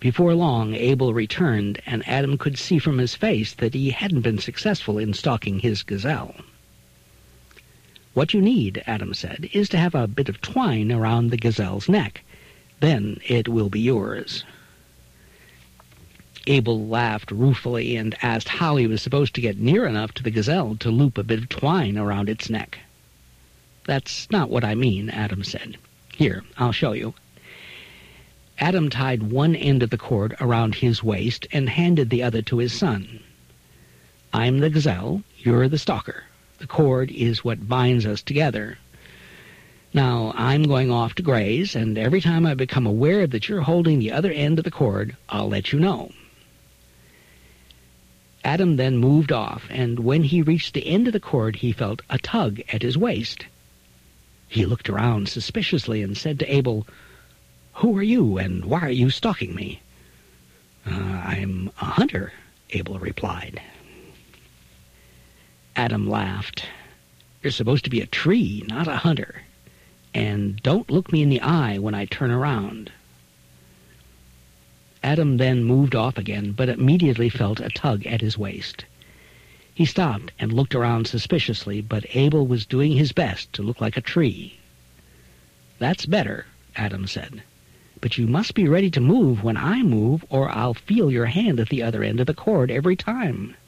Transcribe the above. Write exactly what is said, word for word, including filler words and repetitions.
Before long, Abel returned, and Adam could see from his face that he hadn't been successful in stalking his gazelle. "What you need," Adam said, "is to have a bit of twine around the gazelle's neck. Then it will be yours." Abel laughed ruefully and asked how he was supposed to get near enough to the gazelle to loop a bit of twine around its neck. "That's not what I mean," Adam said. "Here, I'll show you." Adam tied one end of the cord around his waist and handed the other to his son. "I'm the gazelle, you're the stalker. The cord is what binds us together. Now, I'm going off to graze, and every time I become aware that you're holding the other end of the cord, I'll let you know." Adam then moved off, and when he reached the end of the cord, he felt a tug at his waist. He looked around suspiciously and said to Abel, "Who are you, and why are you stalking me?" Uh, "I'm a hunter," Abel replied. Adam laughed. "You're supposed to be a tree, not a hunter. And don't look me in the eye when I turn around." Adam then moved off again, but immediately felt a tug at his waist. He stopped and looked around suspiciously, but Abel was doing his best to look like a tree. "That's better," Adam said. "But you must be ready to move when I move, or I'll feel your hand at the other end of the cord every time."